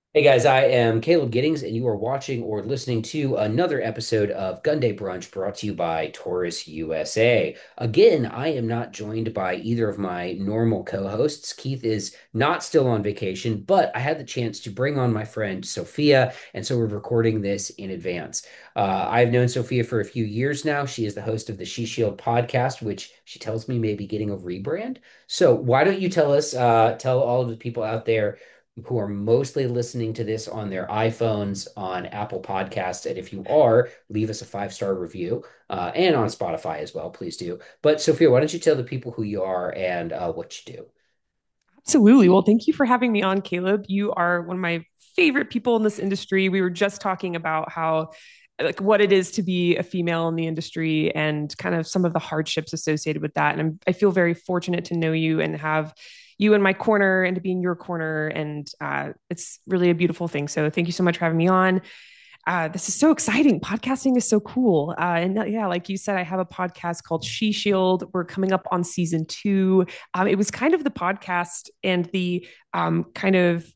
Hey guys, I am Caleb Giddings, and you are watching or listening to another episode of Gun Day Brunch brought to you by Taurus USA. Again, I am not joined by either of my normal co-hosts. Keith is not still on vacation, but I had the chance to bring on my friend Sophia, and so we're recording this in advance. I've known Sophia for a few years now. She is the host of the She Shield podcast, which she tells me may be getting a rebrand. So why don't you tell all of the people out there who are mostly listening to this on their iPhones on Apple Podcasts. And if you are, leave us a five-star review and on Spotify as well, please do. But Sophia, why don't you tell the people who you are and what you do? Absolutely. Well, thank you for having me on, Caleb. You are one of my favorite people in this industry. We were just talking about how, like, what it is to be a female in the industry and kind of some of the hardships associated with that. And I feel very fortunate to know you and have you in my corner and to be in your corner. And it's really a beautiful thing. So thank you so much for having me on. This is so exciting. Podcasting is so cool. Yeah, like you said, I have a podcast called She Shield. We're coming up on season two. It was kind of the podcast and the kind of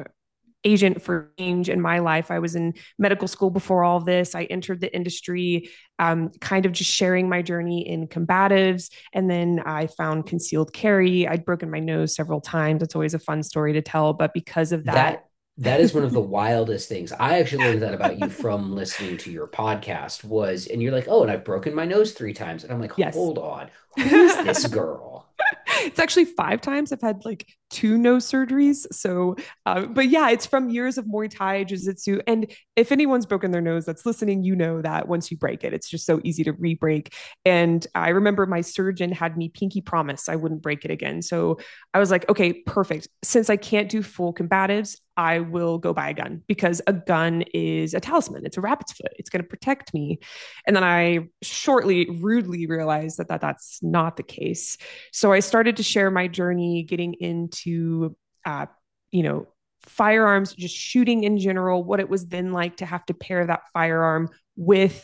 agent for change in my life. I was in medical school before all of this. I entered the industry, kind of just sharing my journey in combatives. And then I found concealed carry. I'd broken my nose several times. It's always a fun story to tell. But because of that, That is one of the wildest things. I actually learned that about you from listening to your podcast and you're like, oh, and I've broken my nose three times. And I'm like, yes. hold on, who is this girl? It's actually 5 times. I've had like two nose surgeries. So, but yeah, it's from years of Muay Thai, Jiu Jitsu. And if anyone's broken their nose that's listening, you know that once you break it, it's just so easy to re break. And I remember my surgeon had me pinky promise I wouldn't break it again. So I was like, okay, perfect. Since I can't do full combatives, I will go buy a gun because a gun is a talisman. It's a rabbit's foot. It's going to protect me. And then I shortly, rudely realized that that's not the case. So I started to share my journey getting into, uh, you know, firearms, just shooting in general, what it was then like to have to pair that firearm with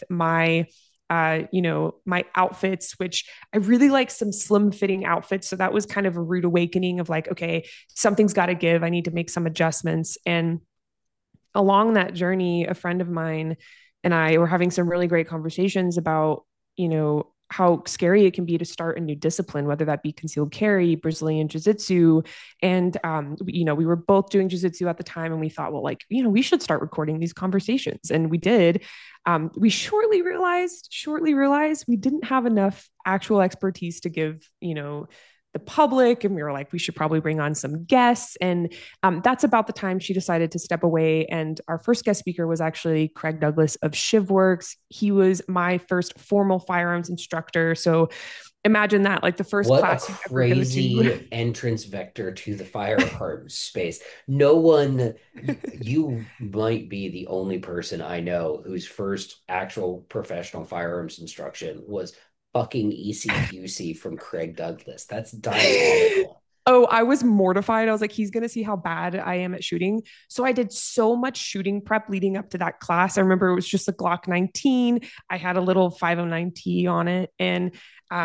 my outfits, which I really like some slim fitting outfits. So that was kind of a rude awakening of like, okay, something's got to give. I need to make some adjustments. And along that journey, a friend of mine and I were having some really great conversations about, how scary it can be to start a new discipline, whether that be concealed carry, Brazilian Jiu Jitsu. And, we were both doing Jiu Jitsu at the time and we thought, well, like, we should start recording these conversations. And we did. We shortly realized we didn't have enough actual expertise to give, the public, and we were like, we should probably bring on some guests. And that's about the time she decided to step away. And our first guest speaker was actually Craig Douglas of ShivWorks. He was my first formal firearms instructor. So imagine that, like the first What a class you ever go to. crazy entrance vector to the firearms space. No one, you might be the only person I know whose first actual professional firearms instruction was fucking ECQC from Craig Douglas. That's diabolical. Oh, I was mortified. I was like, he's going to see how bad I am at shooting. So I did so much shooting prep leading up to that class. I remember it was just a Glock 19. I had a little 509T on it. And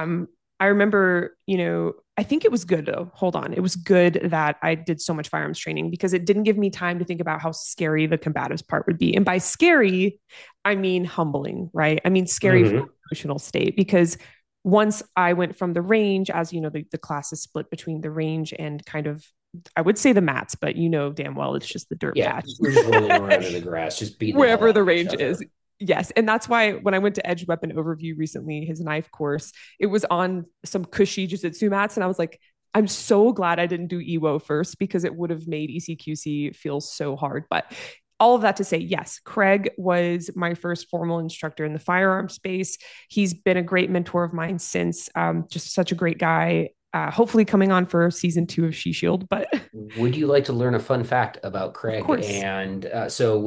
I remember, I think it was good though. Hold on. It was good that I did so much firearms training because it didn't give me time to think about how scary the combatives part would be. And by scary, I mean humbling, right? I mean scary from Mhm. an emotional state because once I went from the range, as you know, the class is split between the range and kind of, I would say the mats, but you know damn well it's just the dirt Yeah, patch we're just rolling around in the grass, just beating the hell wherever out the of each range is. other. Yes. And that's why when I went to Edge Weapon Overview recently, his knife course, it was on some cushy jiu-jitsu mats. And I was like, I'm so glad I didn't do EWO first because it would have made ECQC feel so hard. But all of that to say, yes, Craig was my first formal instructor in the firearm space. He's been a great mentor of mine since, just such a great guy. Hopefully coming on for season two of She Shield, but Would you like to learn a fun fact about of Craig? course. And so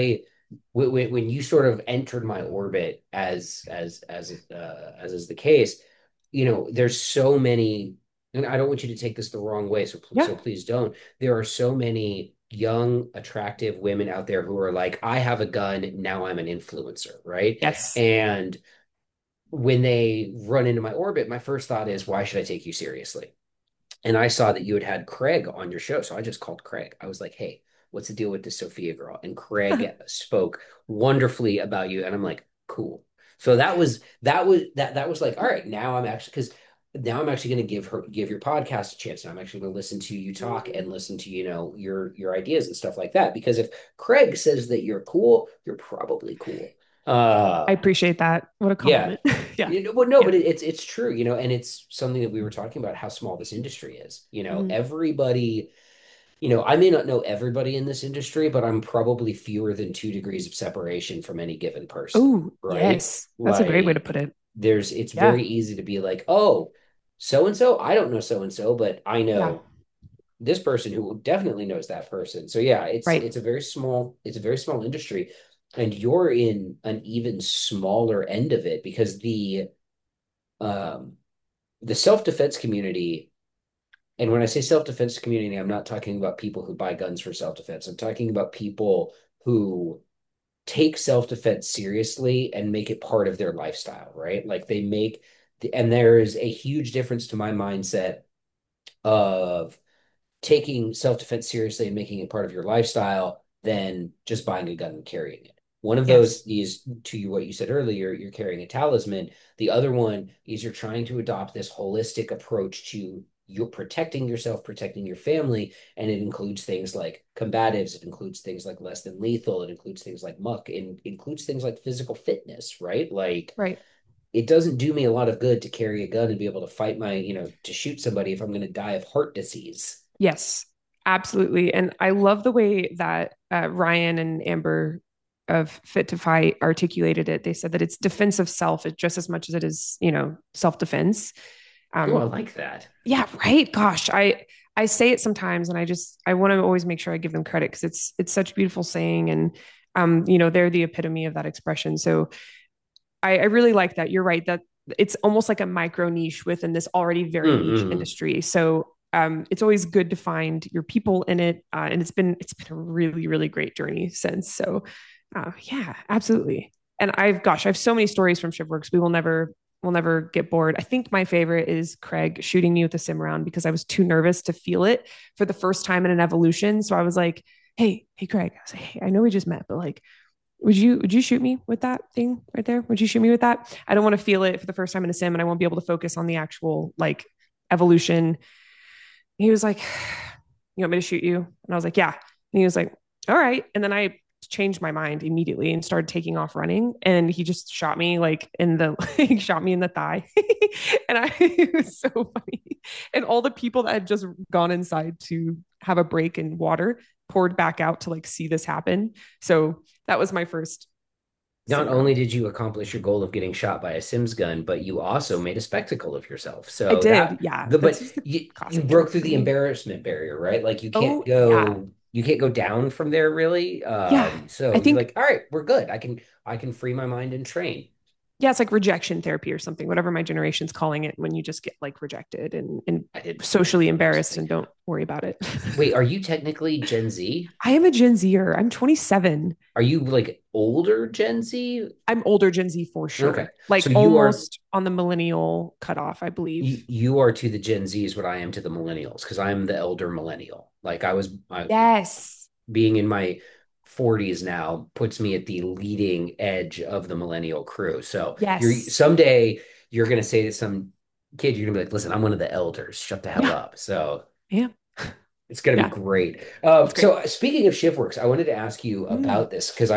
when you sort of entered my orbit as is the case, there's so many, and I don't want you to take this the wrong way, Yeah. so please don't. There are so many young, attractive women out there who are like, I have a gun, now I'm an influencer, right? Yes. And when they run into my orbit, my first thought is, why should I take you seriously? And I saw that you had Craig on your show. So I just called Craig. I was like, hey, what's the deal with this Sophia girl? And Craig spoke wonderfully about you. And I'm like, cool. So that was like, all right, now I'm actually, because now I'm actually going to give your podcast a chance. And I'm actually going to listen to you talk and listen to, your ideas and stuff like that. Because if Craig says that you're cool, you're probably cool. I Uh, appreciate that. What a yeah. compliment. Yeah. Well, no, Yeah. but it's true, and it's something that we were talking about how small this industry is. Mhm. Everybody, I may not know everybody in this industry, but I'm probably fewer than 2 degrees of separation from any given person, Oh, right? yes. That's a great way to put Like it. it's Yeah. very easy to be like, oh, so and so, I don't know so and so, but I Yeah. know this person who definitely knows that person. So yeah, Right. it's a very small industry, and you're in an even smaller end of it because um the self-defense community, and when I say self-defense community, I'm not talking about people who buy guns for self-defense. I'm talking about people who take self-defense seriously and make it part of their lifestyle, right? Like and there is a huge difference to my mindset of taking self-defense seriously and making it part of your lifestyle than just buying a gun and carrying it. One of those Yes. is to you what you said earlier, you're carrying a talisman. The other one is you're trying to adopt this holistic approach to you're protecting yourself, protecting your family, and it includes things like combatives, it includes things like less than lethal, it includes things like muck, it includes things like physical fitness, right? Like Right. it doesn't do me a lot of good to carry a gun and be able to fight to shoot somebody if I'm going to die of heart disease. Yes. Absolutely. And I love the way that Ryan and Amber of Fit to Fight articulated it. They said that it's defense of self just as much as it is, self defense. Oh, I Um, like that. yeah, right. Gosh, I say it sometimes, and I want to always make sure I give them credit because it's such a beautiful saying, and they're the epitome of that expression. So I really like that. You're right that it's almost like a micro niche within this already very niche Mm-hmm. industry. So it's always good to find your people in it, and it's been a really really great journey since. So yeah, absolutely. And I have so many stories from Shipworks. We'll never get bored. I think my favorite is Craig shooting me with a sim round because I was too nervous to feel it for the first time in an evolution. So I was like, hey, Craig. I was like, hey, I know we just met, but like, would you shoot me with that thing right there? Would you shoot me with that? I don't want to feel it for the first time in a sim, and I won't be able to focus on the actual like evolution. He was like, "You want me to shoot you?" And I was like, "Yeah." And he was like, "All right." And then I changed my mind immediately and started taking off running. And he just shot me like in the he shot me in the thigh, and it was so funny. And all the people that had just gone inside to have a break in water poured back out to like see this happen. So that was my first Not sim only round. did you accomplish your goal of getting shot by a Sims gun, but you also made a spectacle of yourself. I So did. Yeah. but That's just the you classic broke joke through for the me. embarrassment barrier, right? Like Oh, yeah. you can't go down from there really. Yeah. I So you're think, like, all right, we're good. I can free my mind and train. yeah, it's like rejection therapy or something, whatever my generation's calling it when you just get like rejected and I didn't socially know embarrassed something. and don't worry about it. Wait, are you technically Gen Z? I am a Gen Zer. I'm 27. Are you like older Gen Z? I'm older Gen Z for Okay. sure. So Like almost on the millennial cutoff, I believe. you are to the Gen Zs what I am to the millennials because I'm the elder millennial. Like Yes. being in my 40s now puts me at the leading edge of the millennial crew. So you're Yes. someday you're gonna say to some kid, you're gonna be like, listen, I'm one of the elders. Shut the hell Yeah. up. So Yeah. it's gonna be Yeah. great. It's great. So speaking of ShiftWorks, I wanted to ask you Mm. about this because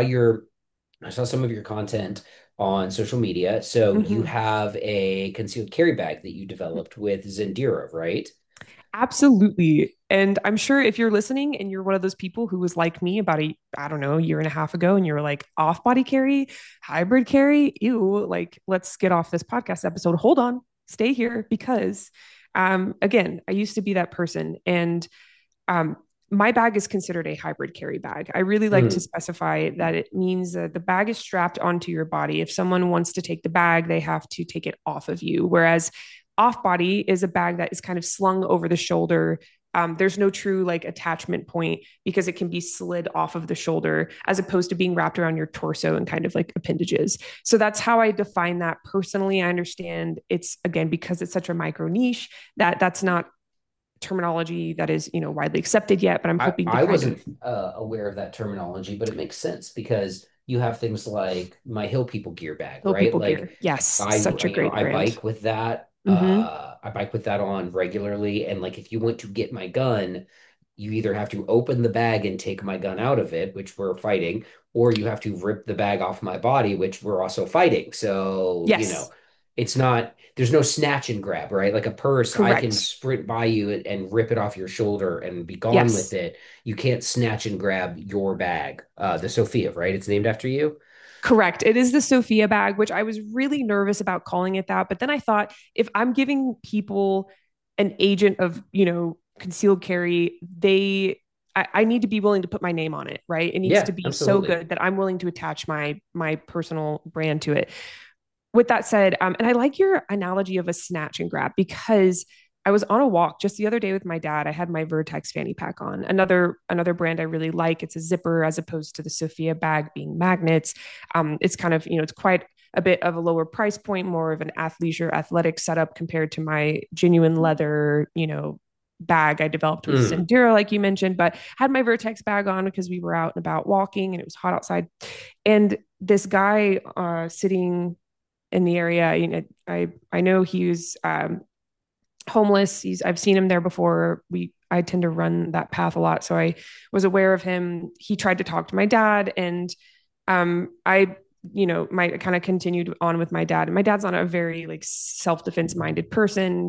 I saw some of your content on social media. So you Mhm. have a concealed carry bag that you developed with Zendira, right? Absolutely. And I'm sure if you're listening and you're one of those people who was like me about I don't know, year and a half ago, and you're like off body carry, hybrid carry, ew, like let's get off this podcast episode. Hold on, stay here because again, I used to be that person. And um, my bag is considered a hybrid carry bag. I really like to Mm. specify that it means that the bag is strapped onto your body. If someone wants to take the bag, they have to take it off of you. Whereas off body is a bag that is kind of slung over the shoulder. There's no true like attachment point because it can be slid off of the shoulder as opposed to being wrapped around your torso and kind of like appendages. So that's how I define that personally. I understand it's again because it's such a micro niche that's not terminology that is, widely accepted yet, but I'm hoping to I kind of wasn't aware of that terminology, but it makes sense because you have things like my Hill People gear bag, Hill right? People Like gear. Yes, I, such a great I brand. bike with that. Hmm. I bike with that on regularly, and like if you want to get my gun, you either have to open the bag and take my gun out of it, which we're fighting, or you have to rip the bag off my body, which we're also fighting. So, Yes, it's not, there's no snatch and grab, right? Like a purse, I can correct. sprint by you and rip it off your shoulder and be gone with Yes. it. You can't snatch and grab your bag. The Sophia, right? It's named after you. Correct. It is the Sophia bag, which I was really nervous about calling it that. But then I thought if I'm giving people an agent of, concealed carry, I need to be willing to put my name on it, right? It needs to Yeah, be so absolutely. good that I'm willing to attach my personal brand to it. With that said, and I like your analogy of a snatch and grab because I was on a walk just the other day with my dad. I had my Vertex fanny pack on, another brand I really like. It's a zipper as opposed to the Sophia bag being magnets. It's kind of it's quite a bit of a lower price point, more of an athleisure athletic setup compared to my genuine leather, bag I developed with Mm. Sindira, like you mentioned, but had my Vertex bag on because we were out and about walking and it was hot outside. And this guy sitting in the area. I know he was homeless. I've seen him there before. I tend to run that path a lot, so I was aware of him. He tried to talk to my dad, and I my kind of continued on with my dad. And my dad's not a very like self defense minded person.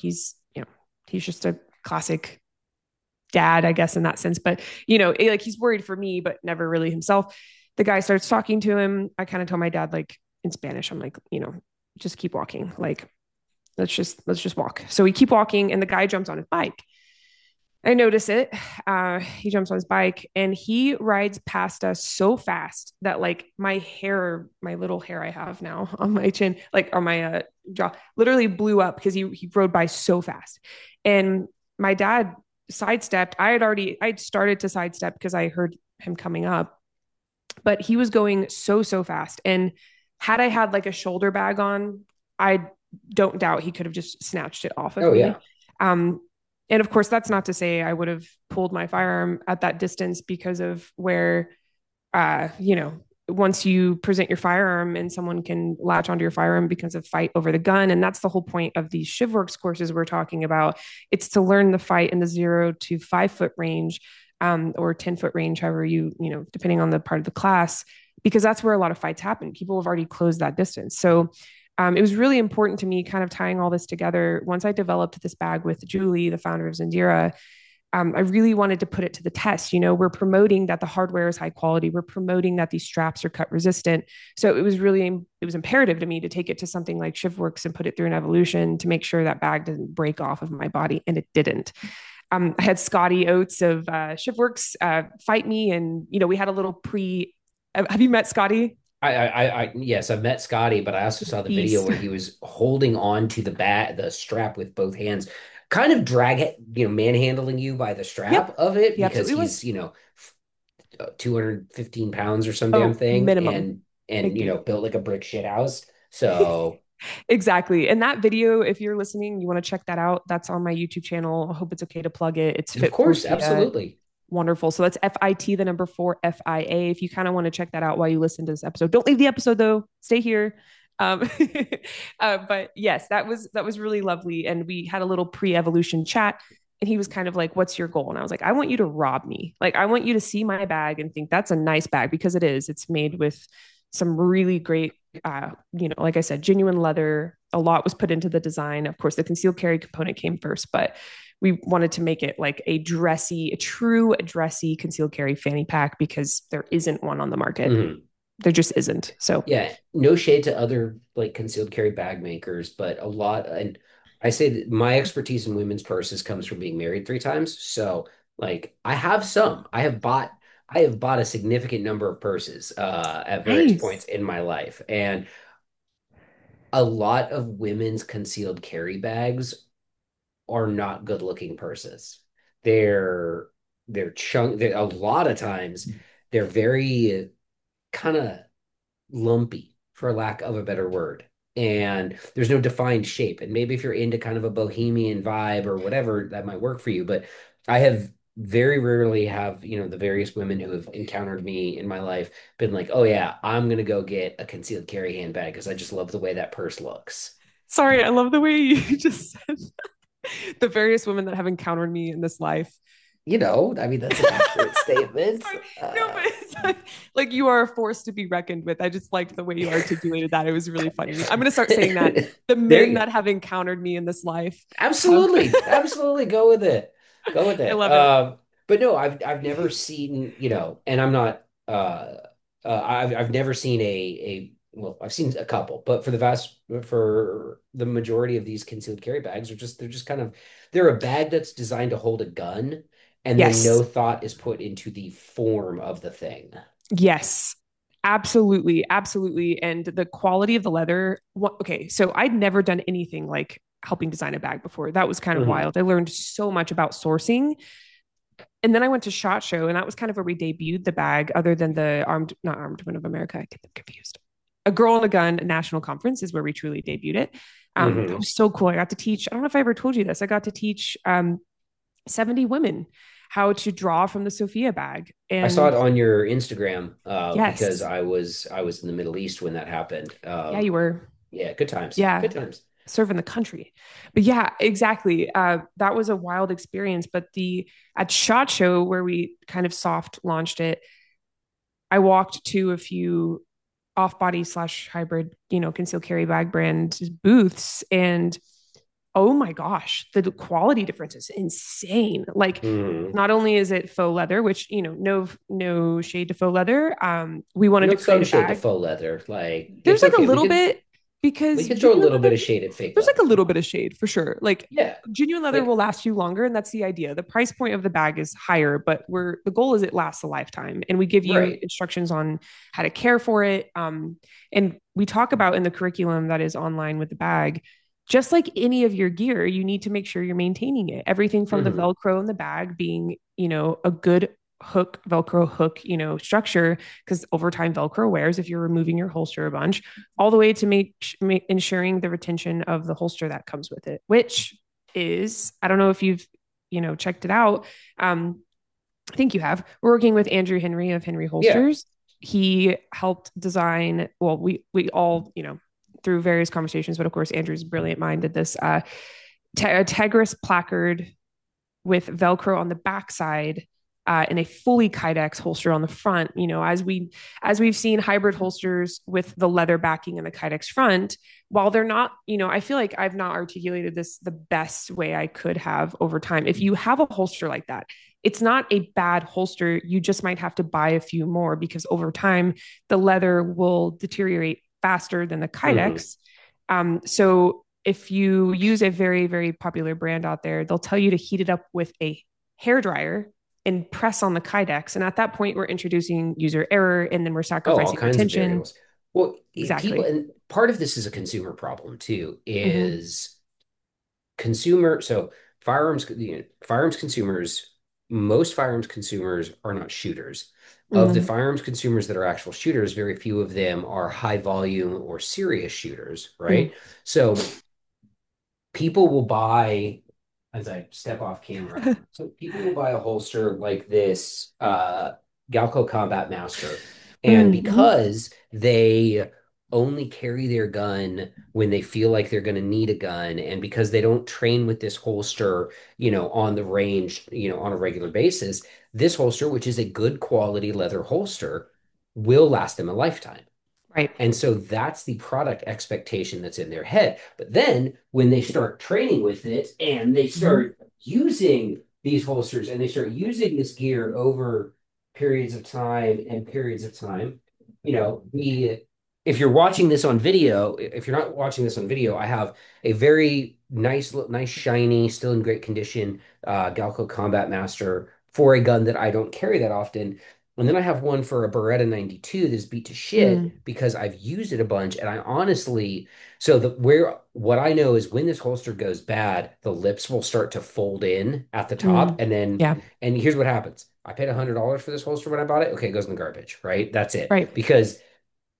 He's just a classic dad, I guess, in that sense. But like he's worried for me, but never really himself. The guy starts talking to him. I kind of told my dad like in Spanish, I'm like, just keep walking. Like let's just walk. So we keep walking, and the guy jumps on his bike. I notice it. He jumps on his bike and he rides past us so fast that like my hair, my little hair I have now on my chin, like on my jaw, literally blew up because he rode by so fast. And my dad sidestepped. I'd started to sidestep because I heard him coming up, but he was going so fast. And had I had like a shoulder bag on, I don't doubt he could have just snatched it off of Oh me. yeah. Um, and of course, that's not to say I would have pulled my firearm at that distance because of where, once you present your firearm and someone can latch onto your firearm because of fight over the gun. And that's the whole point of these ShivWorks courses we're talking about. It's to learn the fight in the 0 to 5 foot range, or 10 foot range, however depending on the part of the class, because that's where a lot of fights happen. People have already closed that distance. So it was really important to me kind of tying all this together. Once I developed this bag with Julie, the founder of Zindira, I really wanted to put it to the test. We're promoting that the hardware is high quality. We're promoting that these straps are cut resistant. So it was imperative to me to take it to something like ShivWorks and put it through an evolution to make sure that bag didn't break off of my body, and it didn't. I had Scotty Oates of ShivWorks fight me, and we had a little pre. Have you met Scotty? Yes, I've met Scotty, but I also He's a saw the video beast. where he was holding on to the strap with both hands, kind of drag it, manhandling you by the strap Yep, of it he because absolutely he's, was. 215 pounds or some damn Oh, thing minimum. and Big dude. built like a brick shit house. So, Exactly. And that video, if you're listening, you want to check that out. That's on my YouTube channel. I hope it's okay to plug it. It's of Fit for course, FIA. absolutely. Wonderful. So that's FIT, the number 4 FIA. If you kind of want to check that out while you listen to this episode, don't leave the episode though. Stay here. Um, but yes, that was really lovely. And we had a little pre-evolution chat. And he was kind of like, "What's your goal?" And I was like, "I want you to rob me. Like, I want you to see my bag and think that's a nice bag because it is. It's made with some really great, like I said, genuine leather. A lot was put into the design. Of course, the concealed carry component came first, but we wanted to make it like a true dressy concealed carry fanny pack because there isn't one on the market. Mhm. There just isn't. So, Yeah, no shade to other like concealed carry bag makers, but a lot, and I say that my expertise in women's purses comes from being married 3 times. So like I have some. I have bought a significant number of purses at various points nice. in my life. And a lot of women's concealed carry bags are not good looking purses. They're they're a lot of times they're very kind of lumpy, for lack of a better word. and there's no defined shape. And maybe if you're into kind of a bohemian vibe or whatever, that might work for you. But I have very rarely have, the various women who have encountered me in my life been like, oh yeah, I'm gonna go get a concealed carry handbag because I just love the way that purse looks. Sorry, I love the way you just said the various women that have encountered me in this life. I mean, that's an accurate statement. Sorry. No, but it's like you are a force to be reckoned with. I just liked the way you articulated that. It was really funny. I'm going to start saying that. The There men you go. that have encountered me in this life have. Absolutely, absolutely, go with it. Go with I it. love it. But no, I've never seen, and I'm not I've never seen well, I've seen a couple, but for the majority of these concealed carry bags they're just kind of they're a bag that's designed to hold a gun, and then Yes. no thought is put into the form of the thing. Yes. Absolutely. Absolutely. And the quality of the leather. Okay. So I'd never done anything like helping design a bag before. That was kind of Hmm. wild. I learned so much about sourcing. And then I went to SHOT Show, and that was kind of where we debuted the bag, other than the not Armed Women of America. I get them confused. A Girl and a Gun National Conference is where we truly debuted it. That Hmm. was so cool. I got to teach, I don't know if I ever told you this, I got to teach 70 women how to draw from the Sophia bag. I saw it And on your Instagram because yes, I was in the Middle East when that happened. yeah, you were. Yeah, good times. Yeah, Good times. serving the country. But yeah, exactly. That was a wild experience. But the at SHOT Show where we kind of soft launched it, I walked to a few off body slash hybrid, concealed carry bag brand booths, and oh my gosh, the quality difference is insane. Like, Hmm. not only is it faux leather, which no shade to faux leather. We wanted to No, create some a shade to bag. faux leather. Like There's it's like a okay. little bit We because could throw a genuine little bit leather, of shade at fake there's like a leather. little bit of shade for sure. Like Yeah. genuine leather will Like last you longer, and that's the idea. The price point of the bag is higher, but the goal is it lasts a lifetime, and we give you right. instructions on how to care for it. And we talk about in the curriculum that is online with the bag, just like any of your gear, you need to make sure you're maintaining it. Everything from the Hmm. Velcro in the bag being, a good Velcro hook, structure, because over time Velcro wears if you're removing your holster a bunch, all the way to ensuring the retention of the holster that comes with it, which is, I don't know if you've, checked it out. I think you have. We're working with Andrew Henry of Henry Yeah. Holsters. He helped design, well, we all, through various conversations, but of course, Andrew's brilliant mind did this, a Tegris placard with Velcro on the backside, and a fully Kydex holster on the front. As we've seen hybrid holsters with the leather backing and the Kydex front, while they're not, I feel like I've not articulated this the best way I could have over time. If you have a holster like that, it's not a bad holster. You just might have to buy a few more because over time the leather will deteriorate faster than the Hmm. Kydex. So if you use a very, very popular brand out there, they'll tell you to heat it up with a hair dryer and press on the Kydex. And at that point, we're introducing user error, and then we're Oh, all sacrificing kinds of retention. variables. Well, people, Exactly. and part of this is a consumer problem too, Mm-hmm. is so firearms consumers, most firearms consumers are not shooters. Of the Mm-hmm. firearms consumers that are actual shooters, very few of them are high volume or serious shooters, Mm-hmm. right? So people will buy, as I step off camera, so people will buy a holster like this Galco Combat Master. And Mm-hmm. because they only carry their gun when they feel like they're going to need a gun, and because they don't train with this holster, on the range, on a regular basis, this holster, which is a good quality leather holster, will last them a lifetime. Right. And so that's the product expectation that's in their head. But then when they start training with it and they Mm-hmm. start using these holsters and they start using this gear over periods of time, the if you're watching this on video, if you're not watching this on video, I have a very nice, shiny, still in great condition Galco Combat Master for a gun that I don't carry that often. And then I have one for a Beretta 92 that's beat to shit Mm-hmm. because I've used it a bunch. And I honestly, so what I know is when this holster goes bad, the lips will start to fold in at the top. Mm-hmm. Yeah. And here's what happens. I paid $100 for this holster when I bought it. Okay, it goes in the garbage, right? That's it. Right. Because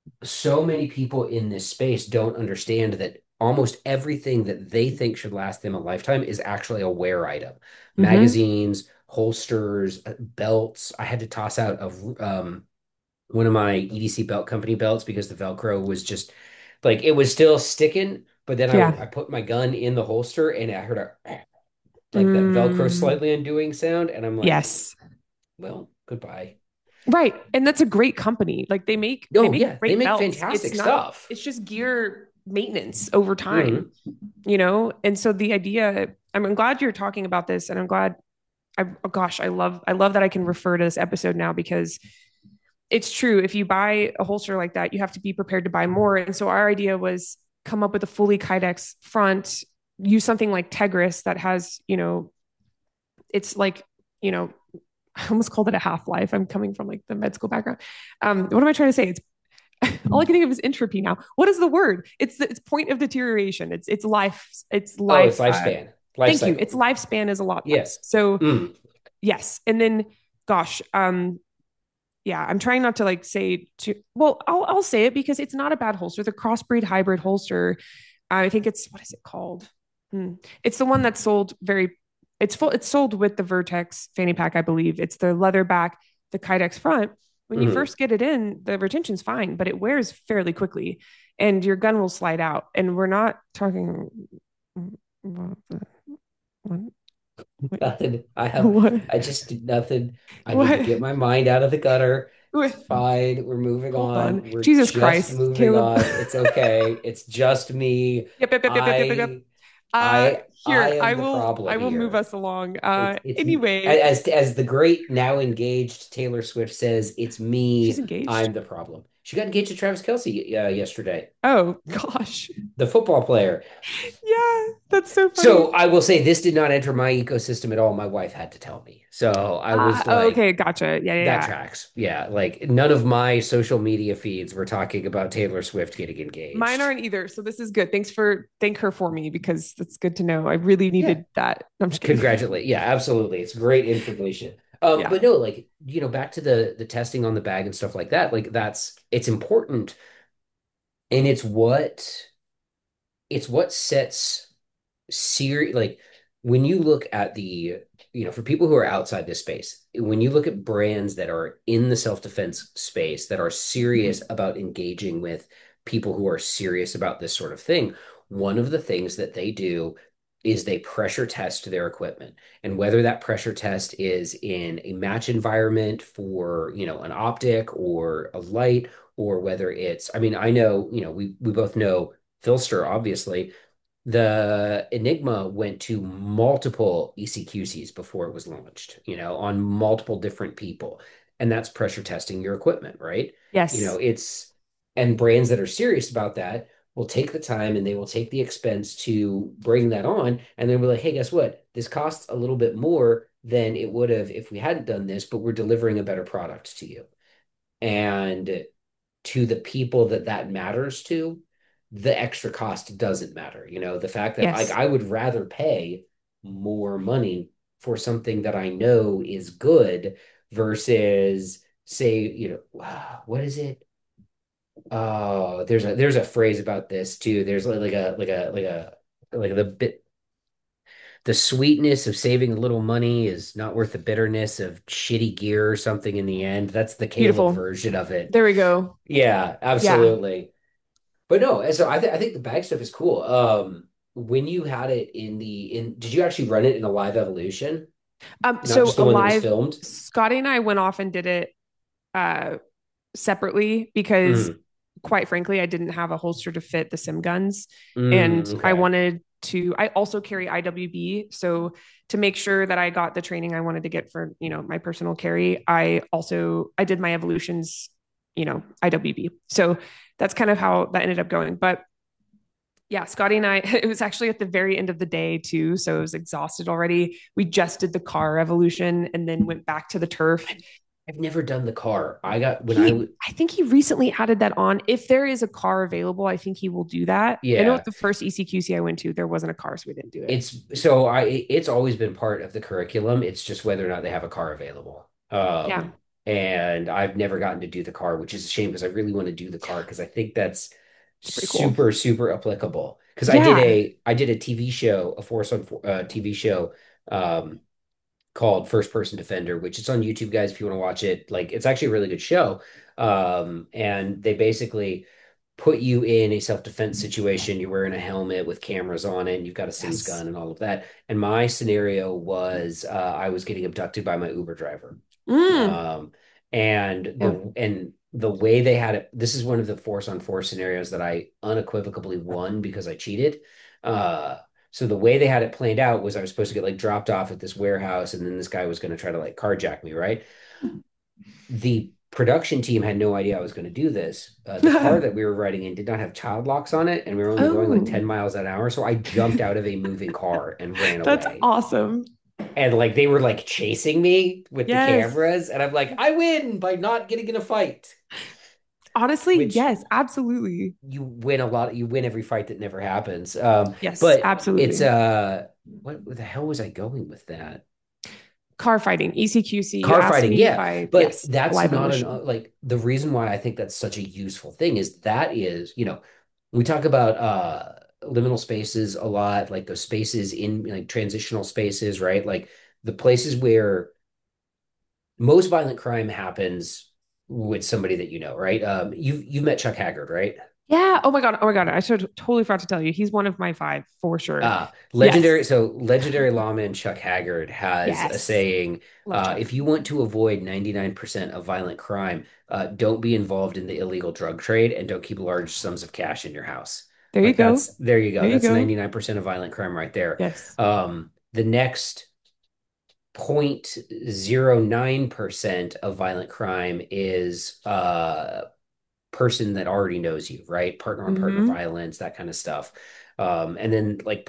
so many people in this space don't understand that almost everything that they think should last them a lifetime is actually a wear item. Mm-hmm. Magazines, holsters, belts. I had to toss out of one of my EDC belt company belts because the Velcro was just like it was still sticking, but then Yeah. I put my gun in the holster and I heard a like that Velcro Mm, slightly undoing sound, and I'm like, yes. well, goodbye. Right. And that's a great company. Like they Oh make yeah, they great make belts. It's fantastic not stuff. it's just gear maintenance over time, Hmm. you know? And so the idea, I'm glad you're talking about this and I'm glad oh gosh, I love that I can refer to this episode now because it's true. If you buy a holster like that, you have to be prepared to buy more. And so our idea was come up with a fully Kydex front, use something like Tegris that has, it's like, you know, I almost called it a half life. I'm coming from like the med school background. What am I trying to say? It's all I can think of is entropy now. What is the word? It's point of deterioration. It's life. It's Oh, it's life. lifespan, life Thank you. cycle. Its lifespan is a lot Yeah. less. So Mm. yes, and then gosh, yeah, I'm trying not to like say too well. I'll say it because it's not a bad holster. The crossbreed hybrid holster. I think it's what is it called? It's the one that's sold very. It's full. It's sold with the Vertex fanny pack, I believe. It's the leather back, the Kydex front. When you Mm. first get it in, the retention's fine, but it wears fairly quickly, and your gun will slide out. And we're not talking. What? Nothing. What? I just did nothing. I need to What? get my mind out of the gutter. It's What? fine. We're moving Hold on. on. We're Jesus just Christ, moving Caleb. on. It's okay. It's just me. Yep. I I Here, am the I problem will move here. us along. It's Anyway, as the great now engaged Taylor Swift says, it's she's me. engaged. I'm the problem. She got engaged to Travis Kelce yesterday, Oh gosh. the football player. Yeah, that's so funny. So I will say this did not enter my ecosystem at all. My wife had to tell me. So I was like, Okay, gotcha. that Yeah. tracks. Yeah, like none of my social media feeds were talking about Taylor Swift getting Mine engaged. aren't either. So this is good. Thank her for me because that's good to know. I really Yeah, needed that. No, I'm just kidding. congratulate. Yeah, absolutely. It's great information. Yeah. But no, like, back to the testing on the bag and stuff like that. Like it's important and it's what sets serious like when you look at for people who are outside this space, when you look at brands that are in the self-defense space that are serious Mhm. about engaging with people who are serious about this sort of thing, one of the things that they do is they pressure test their equipment. And whether that pressure test is in a match environment for, an optic or a light, or whether it's, I mean, I know, we both know Philster, obviously the Enigma went to multiple ECQCs before it was launched, on multiple different people. And that's pressure testing your equipment, right? Yes. And brands that are serious about that will take the time and they will take the expense to bring that on. And then we're like, hey, guess what? This costs a little bit more than it would have if we hadn't done this, but we're delivering a better product to you. And to the people that matters to, the extra cost doesn't matter. The fact that like Yes. I would rather pay more money for something that I know is good versus say, what is it? Oh, there's a phrase about this too. There's like the bit the sweetness of saving a little money is not worth the bitterness of shitty gear or something in the end. That's the Caleb Beautiful. version of it. There we go. Yeah, Yeah. absolutely. But no, so I think the bag stuff is cool. When you had it did you actually run it in a live evolution, not So just the one that was alive, filmed? Scotty and I went off and did it uh separately because Mm, quite frankly, I didn't have a holster to fit the sim guns. And I okay. wanted I also carry IWB. So to make sure that I got the training I wanted to get for, my personal carry, I did my evolutions, IWB. So that's kind of how that ended up going. But yeah, Scotty and I, it was actually at the very end of the day too. So I was exhausted already. We just did the car evolution and then went back to the turf. I've never done the car. I got when I think he recently added that on. If there is a car available, I think he will do that. I know at yeah, the first ECQC I went to, there wasn't a car, so we didn't do it. it's always been part of the curriculum. It's just whether or not they have a car available. Yeah. and I've never gotten to do the car, which is a shame because I really want to do the car because I think that's It's pretty cool. super, super applicable. Because Yeah. I did a TV show, a Force on TV show um, called First Person Defender, which is on YouTube, guys, if you want to watch it. Like, it's actually a really good show. And they basically put you in a self-defense situation. You're wearing a helmet with cameras on it, and you've got a SIMS Yes. gun and all of that. And my scenario was I was getting abducted by my Uber driver. Mm. Um, Yeah. and the way they had it, this is one of the force on force scenarios that I unequivocally won because I cheated. Uh, so the way they had it planned out was I was supposed to get like dropped off at this warehouse, and then this guy was going to try to like carjack me, right? The production team had no idea I was going to do this. The car that we were riding in did not have child locks on it, and we were only going like 10 Oh, miles an hour. So I jumped out of a moving car and ran that's away. awesome. And like they were like chasing me with the Yes. cameras, and I'm like, I win by not getting in a fight, Honestly, which yes, absolutely. you win a lot, you win every fight that never happens. Yes, But it's absolutely. what the hell was I going with that? Car fighting, ECQC. You Car asked fighting, me if yeah, I, but yes, that's live not an emotion. like the reason why I think that's such a useful thing is that is, we talk about liminal spaces a lot, like those spaces in like transitional spaces, right? Like the places where most violent crime happens with somebody that you know, right? You've met Chuck Haggard, right? Yeah. Oh my God. Oh my God. I should totally forgot to tell you. He's one of my five for sure. Yes. Legendary lawman Chuck Haggard has a Yes. saying, Love Chuck. if you want to avoid 99% of violent crime, don't be involved in the illegal drug trade and don't keep large sums of cash in your house. There you Like go. there you go. There you That's go. 99% of violent crime right there. Yes. The next 0.09% of violent crime is person that already knows you, right? Partner on partner Mm-hmm. violence, that kind of stuff. And then like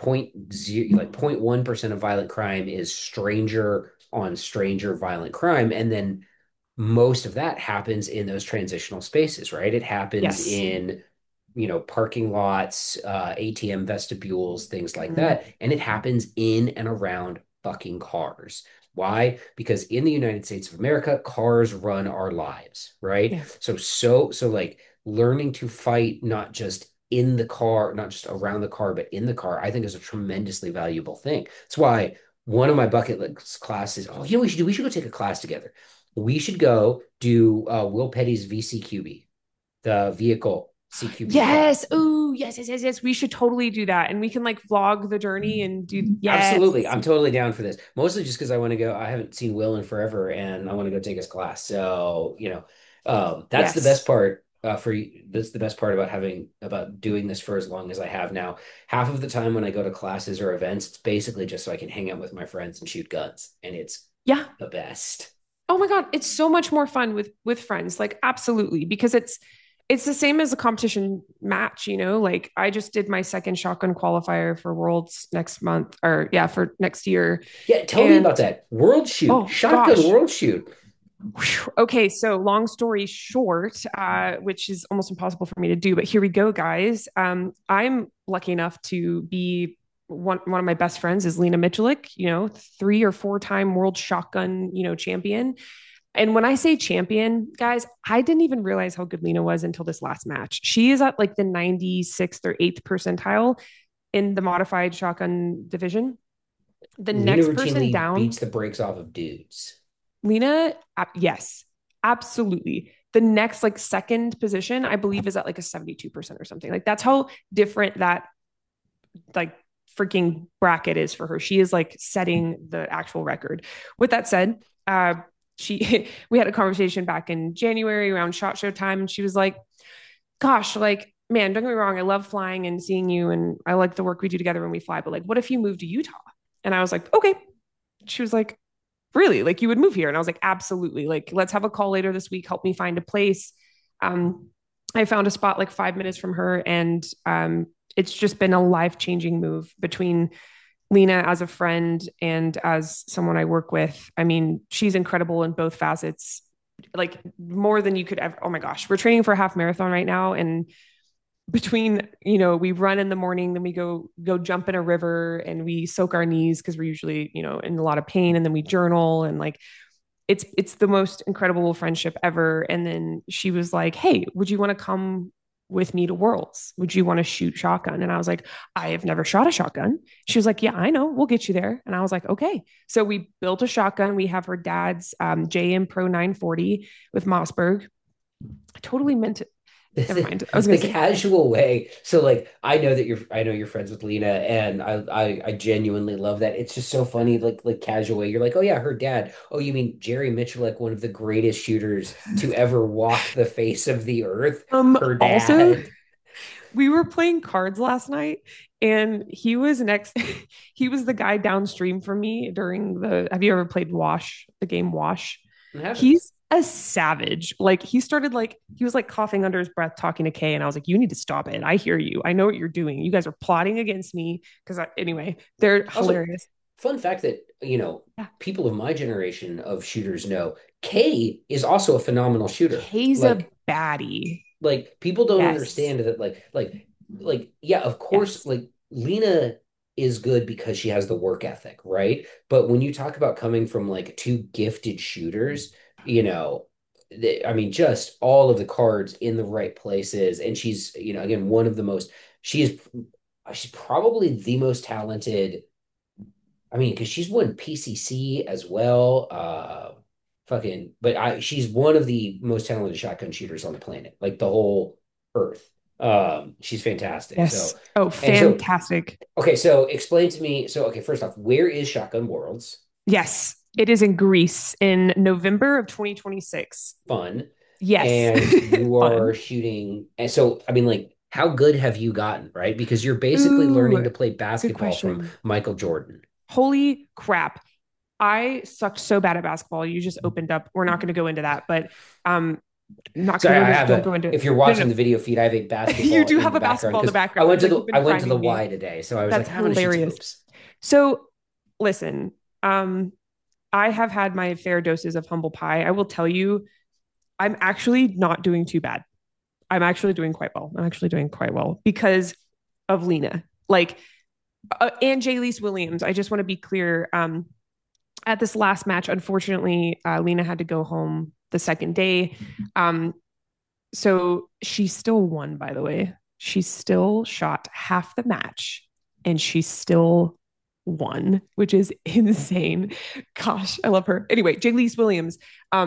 0.1% of violent crime is stranger on stranger violent crime. And then most of that happens in those transitional spaces, right? It happens Yes. in, parking lots, ATM vestibules, things like Mm. that. And it happens in and around fucking cars. Why? Because in the United States of America, cars run our lives, right? Yeah. So like learning to fight not just in the car, not just around the car, but in the car, I think is a tremendously valuable thing. That's why one of my bucket list classes, oh, we should go take a class together. We should go do Will Petty's VCQB, the vehicle CQB Yes. class. Oh, yes, yes, yes, yes. We should totally do that. And we can like vlog the journey and do, Absolutely. yes. I'm totally down for this. Mostly just because I want to go. I haven't seen Will in forever and I want to go take his class. So, that's the best Yes. part for you. That's the best part about about doing this for as long as I have now. Half of the time when I go to classes or events, it's basically just so I can hang out with my friends and shoot guns. And it's Yeah. the best. Oh my God, it's so much more fun with friends. Like absolutely, because it's the same as a competition match, you know? Like I just did my second shotgun qualifier for Worlds next month or yeah, for next year. Yeah, tell me about And that. World shoot, oh shotgun gosh. world shoot. Okay, so long story short, which is almost impossible for me to do, but here we go, guys. I'm lucky enough to be one of my best friends is Lena Michalik, you know, 3 or 4 time world shotgun, you know, champion. And when I say champion, guys, I didn't even realize how good Lena was until this last match. She is at like the 96th or 8th percentile in the modified shotgun division. The Lena next person routinely down, beats the brakes off of dudes. Lena, yes, absolutely. The next like second position, I believe, is at like a 72% or something. Like that's how different that like freaking bracket is for her. She is like setting the actual record. With that said, she we had a conversation back in January around SHOT Show time, and she was like, "Gosh, like man, don't get me wrong, I love flying and seeing you, and I like the work we do together when we fly. But like, what if you moved to Utah?" And I was like, "Okay." She was like, "Really? Like you would move here?" And I was like, "Absolutely. Like let's have a call later this week. Help me find a place." Um, I found a spot like 5 minutes from her, and it's just been a life changing move between Lena as a friend and as someone I work with. I mean, she's incredible in both facets, like more than you could ever. Oh my gosh, we're training for a half marathon right now, and between we run in the morning, then we go jump in a river and we soak our knees because we're usually in a lot of pain, and then we journal and like it's the most incredible friendship ever. And then she was like, "Hey, would you want to come with me to Worlds? Would you want to shoot shotgun?" And I was like, "I have never shot a shotgun." She was like, "Yeah, I know. We'll get you there." And I was like, "Okay." So we built a shotgun. We have her dad's JM Pro 940 with Mossberg. I totally meant it. Never mind. I was going The to say, casual way. So like I know you're friends with Lena and I genuinely love that. It's just so funny, like casual way. You're like, oh yeah, her dad. Oh, you mean Jerry Mitchell, like one of the greatest shooters to ever walk the face of the earth. Her also, dad. we were playing cards last night and he was next he was the guy downstream from me during the have you ever played Wash, the game Wash? What happens? He's a savage. Like he started like he was like coughing under his breath talking to Kay and I was like, you need to stop it. I hear you. I know what you're doing. You guys are plotting against me because anyway, they're Also, hilarious. fun fact that, Yeah. people of my generation of shooters know Kay is also a phenomenal shooter. Kay's a Like baddie. people don't Yes. understand that yeah, of course, Yes. like Lena is good because she has the work ethic, right? But when you talk about coming from like two gifted shooters, I mean, just all of the cards in the right places, and she's, again, one of the most. She's probably the most talented. I mean, because she's won PCC as well. She's one of the most talented shotgun shooters on the planet, like the whole earth. She's fantastic. Yes. So, Oh, and so, fantastic. okay, so explain to me. So, okay, first off, where is Shotgun Worlds? Yes, it is in Greece in November of 2026. Fun. Yes, And you are fun. shooting. And so, I mean, like, how good have you gotten, right? Because you're basically learning Ooh, to play good basketball from question. Michael Jordan. Holy crap. I sucked so bad at basketball. You just opened up. We're not going to go into that, but um not going Sorry, to go I into have don't a. go into If you're no no watching no. the video feed, I have a You basketball do in have the a background basketball in the because background. Like you've I been went to the priming Y me. today, so I was like, That's I'm gonna shoot some hilarious. hoops. So listen, I have had my fair doses of humble pie. I will tell you, I'm actually not doing too bad. I'm actually doing quite well. I'm actually doing quite well because of Lena. Like and Jaylise Williams. I just want to be clear. At this last match, unfortunately, Lena had to go home the second day. Um, so she still won, by the way. She still shot half the match and she still won, which is insane. Gosh, I love her. Anyway, Jaylise Williams,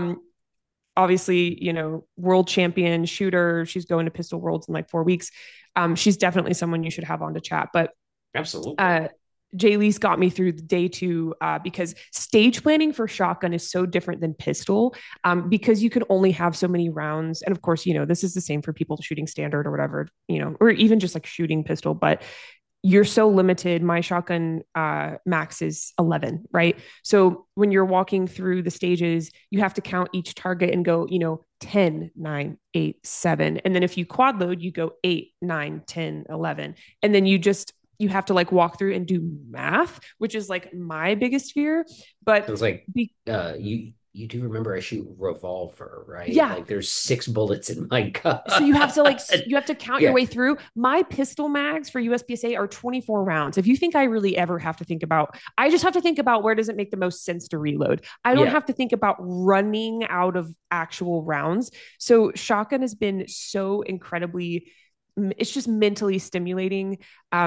obviously, world champion shooter. She's going to Pistol Worlds in like 4 weeks. She's definitely someone you should have on to chat. But Absolutely. uh, Jay Lee's got me through the day two because stage planning for shotgun is so different than pistol because you can only have so many rounds. And of course, this is the same for people shooting standard or whatever, or even just like shooting pistol, but you're so limited. My shotgun max is 11, right? So when you're walking through the stages, you have to count each target and go, 10, 9, 8, 7. And then if you quad load, you go 8, 9, 10, 11. And then you have to like walk through and do math, which is like my biggest fear. But Sounds like be, you do remember I shoot revolver, right? yeah, Like there's six bullets in my gun. so you have to like you have to count your Yeah, way through. My pistol mags for USPSA are 24 rounds. If you think I really ever have to think about, I just have to think about where does it make the most sense to reload. I don't yeah. have to think about running out of actual rounds. So shotgun has been so incredibly, it's just mentally stimulating.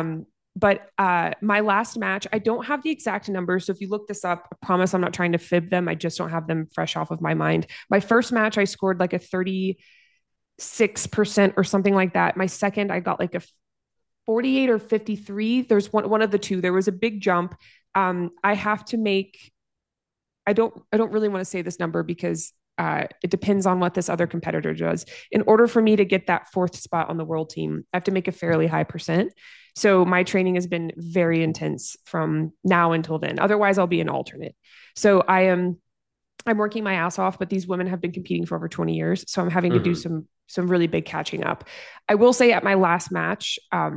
But my last match, I don't have the exact numbers. So if you look this up, I promise I'm not trying to fib them. I just don't have them fresh off of my mind. My first match, I scored like a 36% or something like that. My second, I got like a 48 or 53. There's one of the two. There was a big jump. I have to make I don't really want to say this number because it depends on what this other competitor does. In order for me to get that fourth spot on the world team, I have to make a fairly high percent. So my training has been very intense from now until then. Otherwise, I'll be an alternate. So I'm working my ass off, but these women have been competing for over 20 years. So I'm having to do Hmm. some really big catching up. I will say at my last match,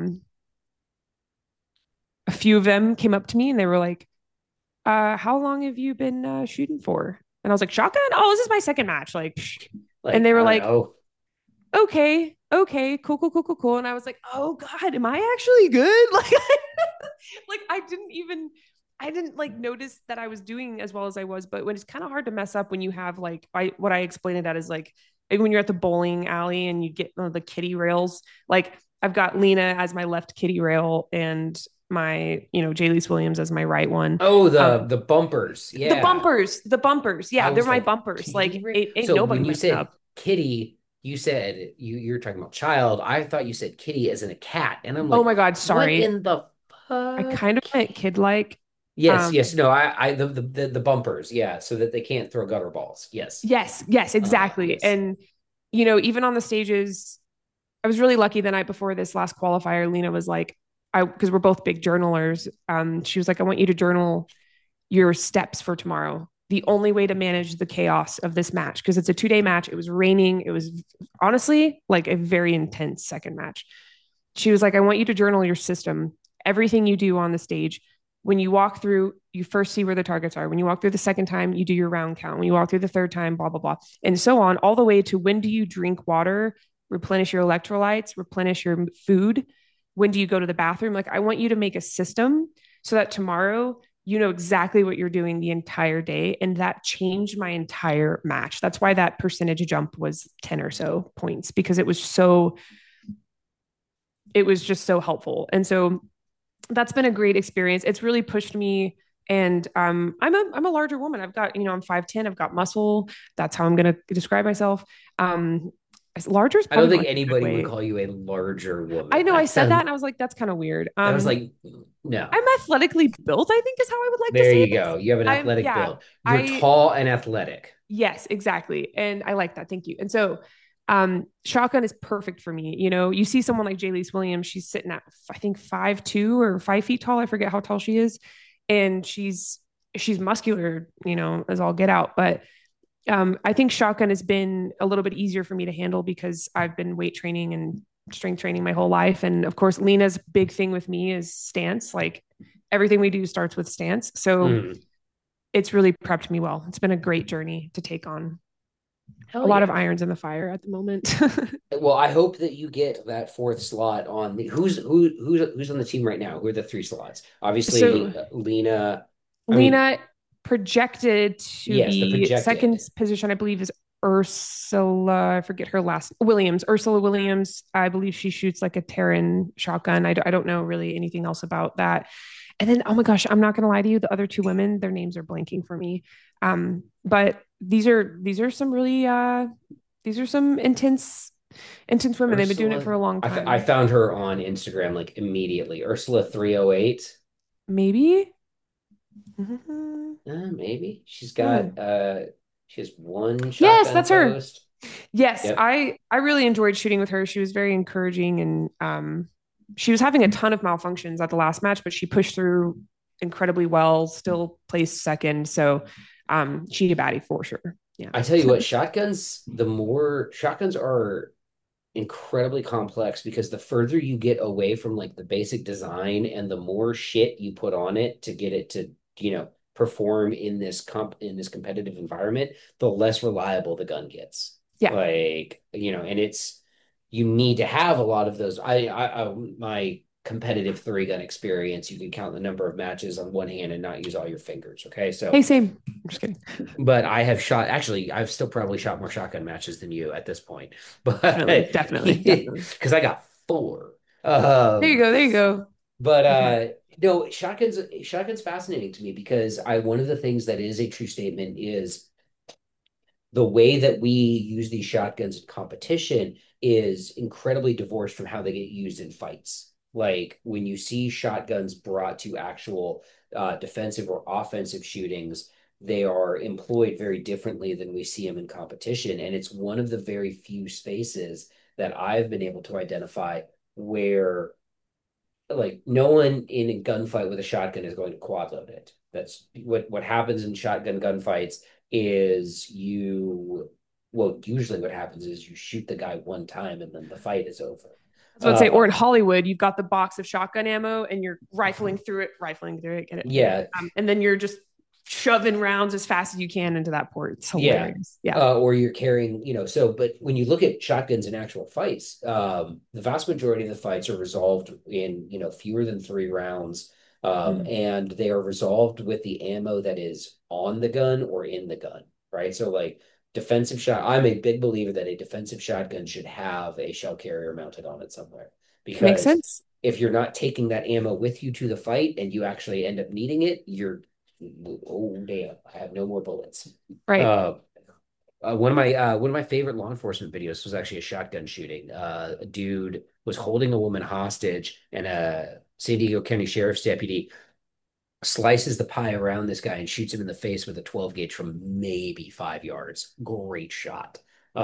a few of them came up to me and they were like, how long have you been shooting for? And I was like, shotgun? Oh, this is my second match. Like, and Like, they were I don't like, know. okay, cool, cool, cool, cool, cool. And I was like, oh God, am I actually good? Like, like I I didn't like notice that I was doing as well as I was, but when it's kind of hard to mess up when you have like what I explained it at is like when you're at the bowling alley and you get the kiddie rails. Like I've got Lena as my left kiddie rail and my Jalise Williams as my right one. Oh, Um, the bumpers. the Yeah. bumpers, the bumpers, I yeah, they're was my like, bumpers. kitty Like rail. ain't So nobody when you messing said up. kitty, you said you're talking about child. I thought you said kitty as in a cat. And I'm Oh like, my God, what sorry. in the I fuck? kind of meant kid like. Yes, Um, yes. No, the bumpers, yeah, so that they can't throw gutter balls. Yes. yes, exactly. Yes. And even on the stages, I was really lucky the night before this last qualifier. Lena was like, because we're both big journalers. She was like, I want you to journal your steps for tomorrow. The only way to manage the chaos of this match, because it's a 2-day match. It was raining. It was honestly like a very intense second match. She was like, I want you to journal your system, everything you do on the stage. When you walk through, you first see where the targets are. When you walk through the second time, you do your round count. When you walk through the third time, blah, blah, blah, and so on, all the way to when do you drink water, replenish your electrolytes, replenish your food? When do you go to the bathroom? Like, I want you to make a system so that tomorrow you know exactly what you're doing the entire day. And that changed my entire match. That's why that percentage jump was 10 or so points, because it was just so helpful. And so that's been a great experience. It's really pushed me. And I'm a larger woman. I've got, I'm 5'10", I've got muscle. That's how I'm going to describe myself. Um, larger is I don't probably think not a good anybody would way. call you a larger I woman. know I That said that sounds, and I was like, that's kind of weird. that was like, no. I'm athletically built, I think is how I would like to There say you it. go. You have an athletic Yeah, build. You're I, tall and athletic. yes, exactly. And I like that. Thank you. And so, shotgun is perfect for me. You see someone like Jalise Williams, she's sitting at, I think 5'2" or 5 feet tall. I forget how tall she is. And she's muscular, as all get out. But I think shotgun has been a little bit easier for me to handle because I've been weight training and strength training my whole life. And of course, Lena's big thing with me is stance. Like everything we do starts with stance. So Mm. it's really prepped me well. It's been a great journey to take on. A Hell lot of yeah. irons in the fire at the moment. Well, I hope that you get that fourth slot on the who's on the team right now. Who are the three slots? So Obviously, Lena. I mean, Lena projected to yes, the be second projected. position, I believe, is Ursula. I forget her last Williams. Ursula Williams. I believe she shoots like a Terran shotgun. I don't know really anything else about that. And then, oh my gosh, I'm not going to lie to you. The other two women, their names are blanking for me. But these are some really these are some intense women. They've been doing it for Ursula. a long I time. found her on Instagram like immediately. Ursula 308. Maybe. Mm-hmm. Maybe she's Yeah. got she has one Yes, shotgun that's her. post. Yes, Yep. I really enjoyed shooting with her. She was very encouraging, and she was having a ton of malfunctions at the last match, but she pushed through incredibly well. Still placed second, so she a baddie for sure. Yeah. I tell you what, shotguns are incredibly complex because the further you get away from like the basic design and the more shit you put on it to get it to, perform in this competitive environment, the less reliable the gun gets. Yeah. Like, and you need to have a lot of those. My competitive three gun experience, you can count the number of matches on one hand and not use all your fingers. Okay. So Hey, same. I'm just kidding. but I have shot, actually, I've still probably shot more shotgun matches than you at this point. Definitely, But definitely, definitely. because I got four. There you go. There you go. But Okay. no, shotguns fascinating to me because I one of the things that is a true statement is the way that we use these shotguns in competition is incredibly divorced from how they get used in fights. Like when you see shotguns brought to actual defensive or offensive shootings, they are employed very differently than we see them in competition. And it's one of the very few spaces that I've been able to identify where like no one in a gunfight with a shotgun is going to quad load it. That's what happens in shotgun gunfights is usually what happens is you shoot the guy one time and then the fight is over. I was about to say, or Uh in Hollywood, you've got the box of shotgun ammo and you're rifling through it, get it. yeah, And then you're just shoving rounds as fast as you can into that port. It's yeah. hilarious. Yeah. Or you're carrying, so but when you look at shotguns in actual fights, the vast majority of the fights are resolved in, fewer than 3 rounds. Mm. and they are resolved with the ammo that is on the gun or in the gun, right? So like defensive shot, I'm a big believer that a defensive shotgun should have a shell carrier mounted on it somewhere Makes because sense. if you're not taking that ammo with you to the fight and you actually end up needing it, you're oh damn, I have no more bullets. Right. Uh, one of my favorite law enforcement videos was actually a shotgun shooting. A dude was holding a woman hostage, and a San Diego County Sheriff's deputy slices the pie around this guy and shoots him in the face with a 12 gauge from maybe 5 yards. Great shot.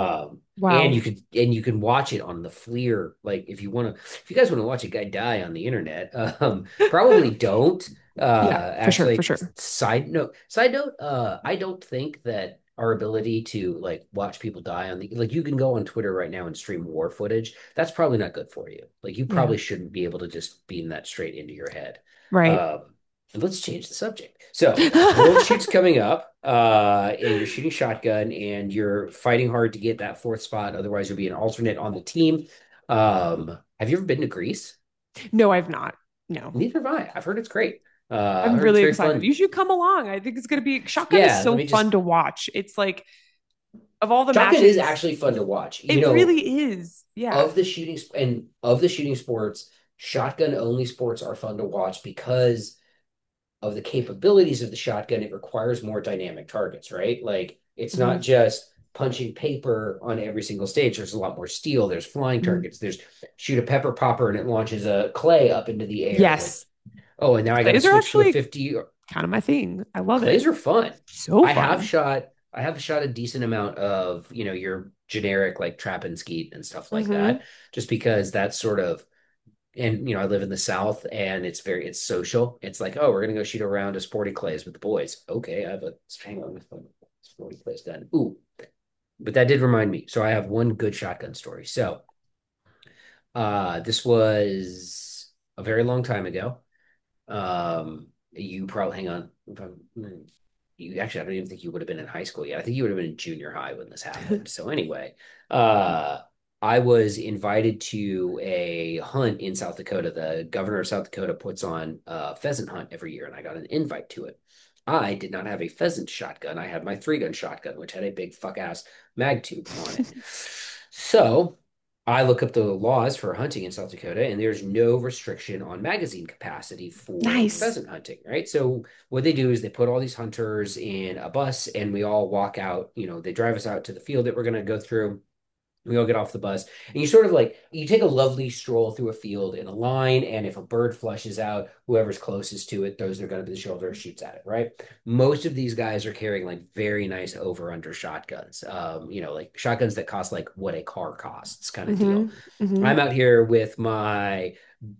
And Wow. you can watch it on the FLIR. Like if you guys want to watch a guy die on the internet, probably don't. Yeah, for sure, for Actually, sure. side note, I don't think that our ability to like watch people die on the like you can go on Twitter right now and stream war footage. That's probably not good for you. Like you Yeah. probably shouldn't be able to just beam that straight into your head. Right. And let's change the subject. So, World Shoot's coming up, and you're shooting shotgun, and you're fighting hard to get that fourth spot. Otherwise, you'll be an alternate on the team. Have you ever been to Greece? No, I've not. No. Neither have I. I've heard it's great. I've I'm heard it's really very excited. fun. You should come along. I think it's going to be shotgun is Yeah, let so me just. fun to watch. It's like of all the Shotgun is matches, actually fun to watch. it really is. Yeah. Of the shooting sports, shotgun only sports are fun to watch because of the capabilities of the shotgun, it requires more dynamic targets, right? Like it's not Hmm. just punching paper on every single stage. There's a lot more steel. There's flying Hmm. targets. There's shoot a pepper popper and it launches a clay up into the air. Like, Yes. oh, and now I got to Clays are switch to a actually 50. kind of my thing. I love Clays it. are fun. So I have fun. shot I have shot a decent amount of, your generic like trap and skeet and stuff like Hmm. that, just because that's sort of and I live in the South and it's social. It's like, oh, we're gonna go shoot around a sporting clays with the boys. Okay, I have a hang on, sporting clays gun. Ooh, but that did remind me. So I have one good shotgun story. So this was a very long time ago. You probably hang on. You actually, I don't even think you would have been in high school yet. I think you would have been in junior high when this happened. So anyway, uh, I was invited to a hunt in South Dakota. The governor of South Dakota puts on a pheasant hunt every year, and I got an invite to it. I did not have a pheasant shotgun. I had my 3-gun shotgun, which had a big fuck ass mag tube on it. So I look up the laws for hunting in South Dakota, and there's no restriction on magazine capacity for Nice. pheasant hunting, right? So what they do is they put all these hunters in a bus, and we all walk out. They drive us out to the field that we're going to go through. We all get off the bus, and you sort of like you take a lovely stroll through a field in a line, and if a bird flushes out, whoever's closest to it throws their gun to the shoulder, shoots at it, right? Most of these guys are carrying like very nice over under shotguns, like shotguns that cost like what a car costs, kind of deal. Hmm. Hmm. I'm out here with my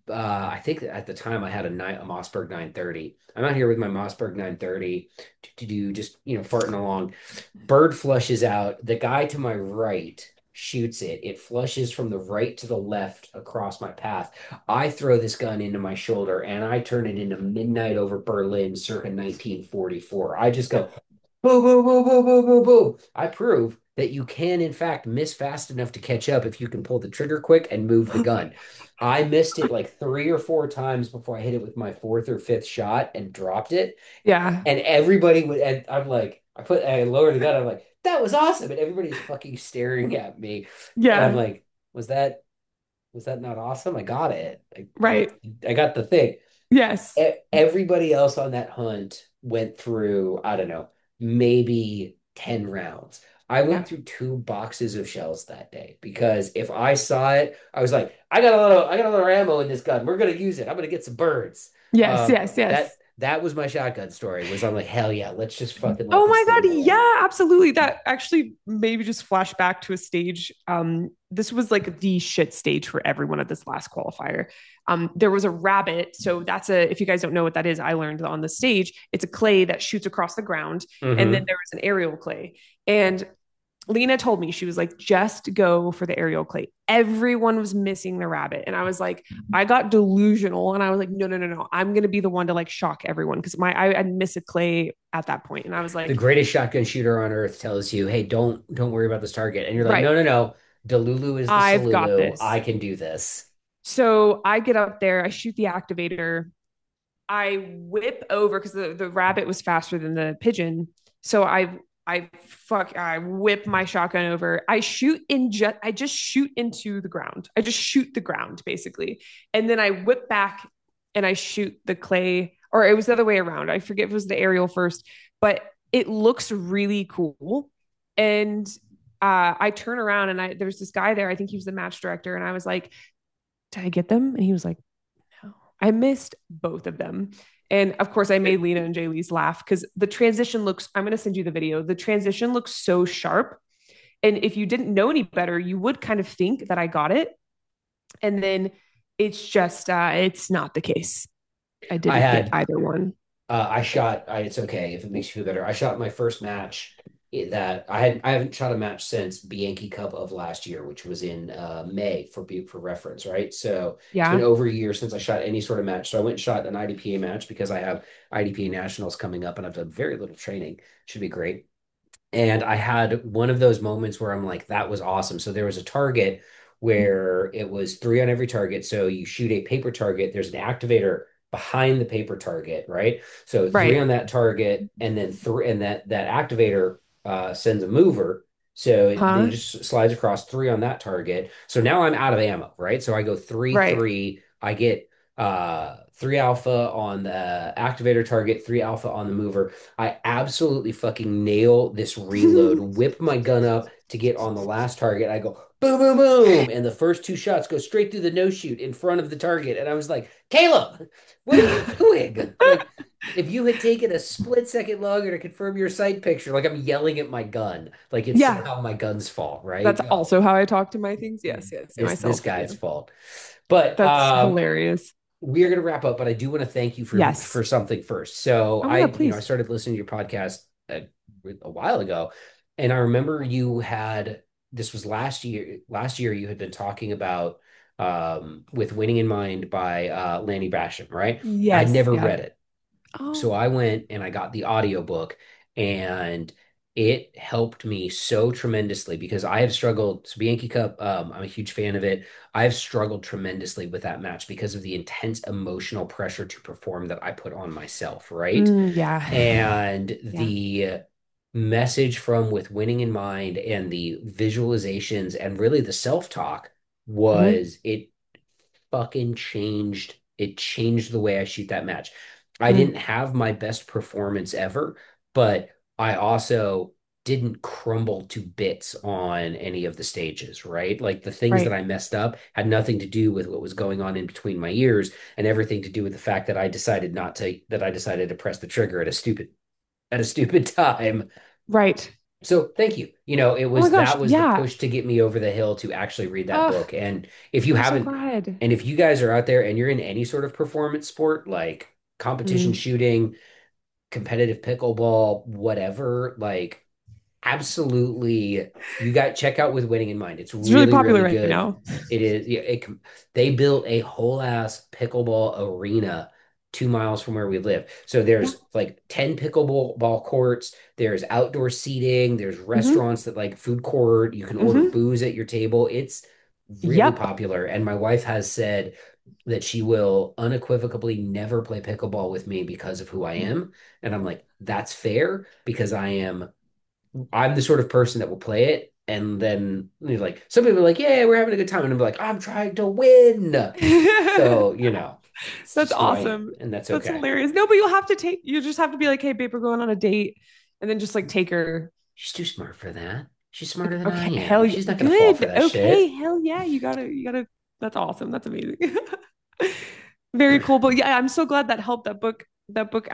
I think at the time I had a Mossberg 930. I'm out here with my Mossberg 930 to do just, farting along. Bird flushes out. The guy to my right shoots it. It flushes from the right to the left across my path. I throw this gun into my shoulder and I turn it into Midnight over Berlin circa 1944. I just go boo, boo, boo, boo, boo, boo, boo. I prove that you can, in fact, miss fast enough to catch up if you can pull the trigger quick and move the gun. I missed it like 3 or 4 times before I hit it with my fourth or fifth shot and dropped it. Yeah. And everybody would, and I'm like, I lower the gun. I'm like, that was awesome. And everybody's fucking staring at me. And I'm Yeah. like, was that not awesome? I got it. Right. I got the thing. Yes. Everybody else on that hunt went through, I don't know, maybe 10 rounds. I Yeah. went through 2 boxes of shells that day because if I saw it, I was like, I got a little ammo in this gun. We're gonna use it. I'm gonna get some birds. Yes. Yes. That Yes. that was my shotgun story. Was I'm like, hell yeah, let's just fucking let Oh this my thing God. roll. Yeah, absolutely. That actually maybe just flash back to a stage. This was like the shit stage for everyone at this last qualifier. There was a rabbit. So if you guys don't know what that is, I learned on the stage, it's a clay that shoots across the ground. And then Hmm. there was an aerial clay. And Lena told me, she was like, just go for the aerial clay. Everyone was missing the rabbit. And I was like, I got delusional. And I was like, no, no, no, no. I'm going to be the one to like shock everyone. Cause I'd miss a clay at that point. And I was The like, greatest shotgun shooter on earth tells you, hey, don't worry about this target. And you're like, right, no, no, no. Delulu is the I've got Salulu. this. I can do this. So I get up there, I shoot the activator. I whip over because the rabbit was faster than the pigeon. So I whip my shotgun over. I just shoot into the ground. I just shoot the ground basically. And then I whip back and I shoot the clay, or it was the other way around. I forget if it was the aerial first, but it looks really cool. And I turn around and there's this guy there. I think he was the match director, and I was like, "Did I get them?" And he was like, "No, I missed both of them." And of course, I made Lena and Jay Lee's laugh because the transition looks. I'm going to send you the video. The transition looks so sharp, and if you didn't know any better, you would kind of think that I got it, and then it's not the case. I I didn't get had either one. it's okay if it makes you feel better. I shot my first match that I haven't shot a match since Bianchi Cup of last year, which was in May for reference, right? So it's been Yeah. over a year since I shot any sort of match. So I went and shot an IDPA match because I have IDPA nationals coming up and I've done very little training. Should be great. And I had one of those moments where I'm like, that was awesome. So there was a target where it was three on every target. So you shoot a paper target, there's an activator behind the paper target, right? So three Right. on that target, and then three, and that activator sends a mover. So then it Huh? just slides across three on that target. So now I'm out of ammo, right? So I go three, Right. three. I get three alpha on the activator target, three alpha on the mover. I absolutely fucking nail this reload, whip my gun up to get on the last target. I go boom, boom, boom. And the first two shots go straight through the no shoot in front of the target. And I was like, Caleb, what are you doing? Like, if you had taken a split second longer to confirm your sight picture, like I'm yelling at my gun, like it's Yeah. somehow my gun's fault, That's right? Oh, also how I talk to my things. Yes, yes, this myself. guy's Yeah. fault. But That's hilarious. we are going to wrap up, but I do want to thank you Yes. for something first. So Oh my God, I please. started listening to your podcast a while ago, and I remember you had this was last year. Last year, you had been talking about with Winning in Mind by Lanny Basham, right? I'd Yes. never Yeah. read it. So Oh. I went and I got the audiobook, and it helped me so tremendously because I have struggled. So Bianchi Cup, I'm a huge fan of it. I've struggled tremendously with that match because of the intense emotional pressure to perform that I put on myself, right? Yeah. And Yeah. the message from With Winning in Mind and the visualizations and really the self-talk Mhm. was it fucking changed. It changed the way I shoot that match. I Mm. didn't have my best performance ever, but I also didn't crumble to bits on any of the stages, right? Like the things that Right. I messed up had nothing to do with what was going on in between my ears and everything to do with the fact that I decided to press the trigger at a stupid time. Right. So thank you. You know, it Oh my was gosh. that was the Yeah. push to get me over the hill to actually read that Oh, book. And if you I'm so haven't, glad. and if you guys are out there and you're in any sort of performance sport like competition Mm. shooting, competitive pickleball, whatever, like absolutely you got check out With Winning in Mind. It's It's really really, popular really right good. now. It is yeah, they built a whole ass pickleball arena 2 miles from where we live. So Yeah. there's like 10 pickleball ball courts, there's outdoor seating, there's Hmm. restaurants that like food court, you can order Hmm. booze at your table. It's really Yep. popular. And my wife has said that she will unequivocally never play pickleball with me because of who I am. And I'm like, that's fair because I'm the sort of person that will play it, and then like some people are like, "Yeah, we're having a good time," and I'm like, "I'm trying to win." So it's That's just who I am, awesome. and that's That's okay. hilarious. No, but you just have to be like, hey, babe, we're going on a date. And then just like take her. She's too smart for that. She's smarter Like, than I okay, hell am. yeah. She's not gonna fall for Good. that Okay, shit. hell yeah. That's awesome. That's amazing. Very cool. But yeah, I'm so glad that helped. That book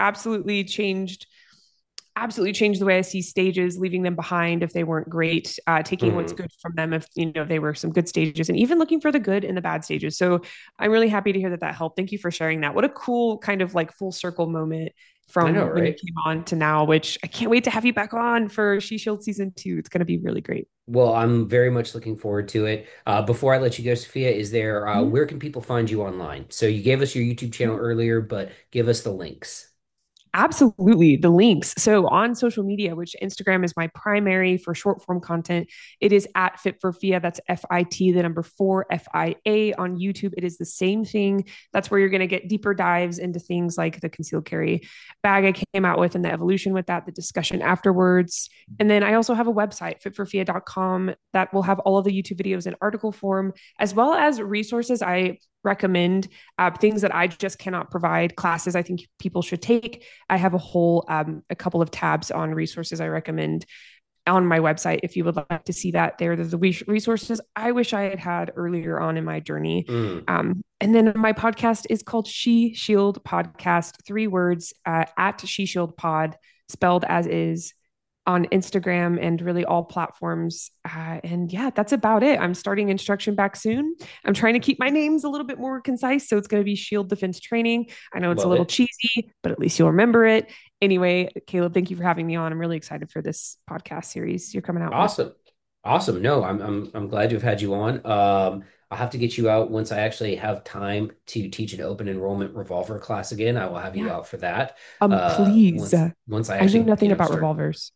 absolutely changed the way I see stages, leaving them behind if they weren't great, taking what's Mhm. good from them if they were some good stages, and even looking for the good in the bad stages. So I'm really happy to hear that helped. Thank you for sharing that. What a cool kind of like full circle moment I know, from when you right? came on to now, which I can't wait to have you back on for She Shield season 2. It's going to be really great. Well, I'm very much looking forward to it. Before I let you go, Sophia, is there Mhm. where can people find you online? So you gave us your YouTube channel earlier, but give us the links. Absolutely. The links. So on social media, which Instagram is my primary for short form content, it is at Fit for FIA. That's FIT, the number four, FIA. On YouTube, it is the same thing. That's where you're going to get deeper dives into things like the concealed carry bag I came out with and the evolution with that, the discussion afterwards. And then I also have a website, fitforfia.com, that will have all of the YouTube videos in article form, as well as resources I recommend, things that I just cannot provide, classes I think people should take. I have a couple of tabs on resources I recommend on my website if you would like to see that. There's the resources I wish I had had earlier on in my journey. Mm, And then my podcast is called She Shield Podcast, 3 words, at She Shield Pod, spelled as is, on Instagram and really all platforms. And yeah, that's about it. I'm starting instruction back soon. I'm trying to keep my names a little bit more concise. So it's going to be Shield Defense Training. I know it's a love little it. cheesy, but at least you'll remember it. Anyway, Caleb, thank you for having me on. I'm really excited for this podcast series you're coming out with. Awesome. Awesome. No, I'm glad to have had you on. I'll have to get you out once I actually have time to teach an open enrollment revolver class again. I will have you Yeah. out for that. Please. Once I I know actually, nothing about start. revolvers.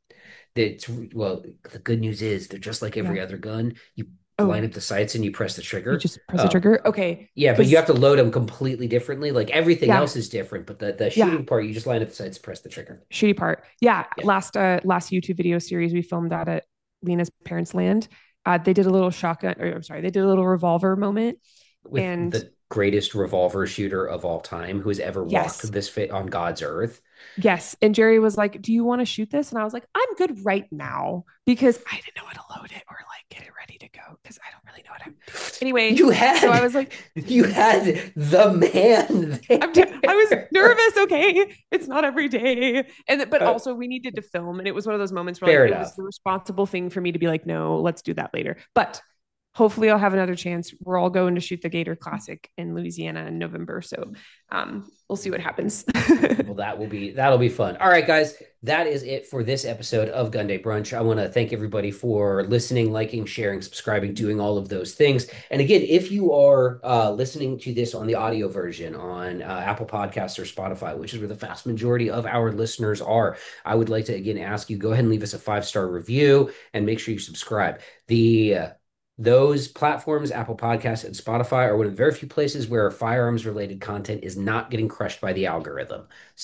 Well, the good news is they're just like Yeah. every other gun. You line Oh, up the sights and you press the you trigger. just press a trigger. Okay. Yeah, but you Cause have to load them completely differently. Like everything yeah, else is different, but the yeah. shooting part, you just line up the sights, press the trigger. Shitty part. Yeah. Yeah. Last YouTube video series we filmed out at Lena's parents' land. They did a little shotgun, or I'm sorry, they did a little revolver moment. With And the greatest revolver shooter of all time who has ever walked yes, this fit on God's earth. yes. And Jerry was like, "Do you want to shoot this?" And I was like, "I'm good right now," because I didn't know how to load it or like get it ready to go because I don't really know what I'm doing. Anyway, You so I had was like, you had the man I was there. nervous. Okay, it's not every day, but Uh, also we needed to film, and it was one of those moments where like fair it was enough. the responsible thing for me to be like, no, let's do that later. But hopefully, I'll have another chance. We're all going to shoot the Gator Classic in Louisiana in November, so we'll see what happens. Well, that'll be fun. All right, guys, that is it for this episode of Gun Day Brunch. I want to thank everybody for listening, liking, sharing, subscribing, doing all of those things. And again, if you are listening to this on the audio version on Apple Podcasts or Spotify, which is where the vast majority of our listeners are, I would like to again ask you go ahead and leave us a 5-star review and make sure you subscribe. The those platforms, Apple Podcasts and Spotify, are one of the very few places where firearms related content is not getting crushed by the algorithm.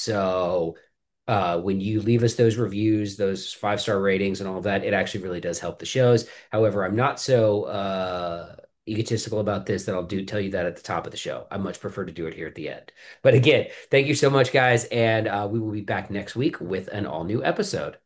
So when you leave us those reviews, those 5-star ratings, and all of that, it actually really does help the shows. However, I'm not so egotistical about this that I'll tell you that at the top of the show. I much prefer to do it here at the end. But again, thank you so much, guys, and we will be back next week with an all new episode.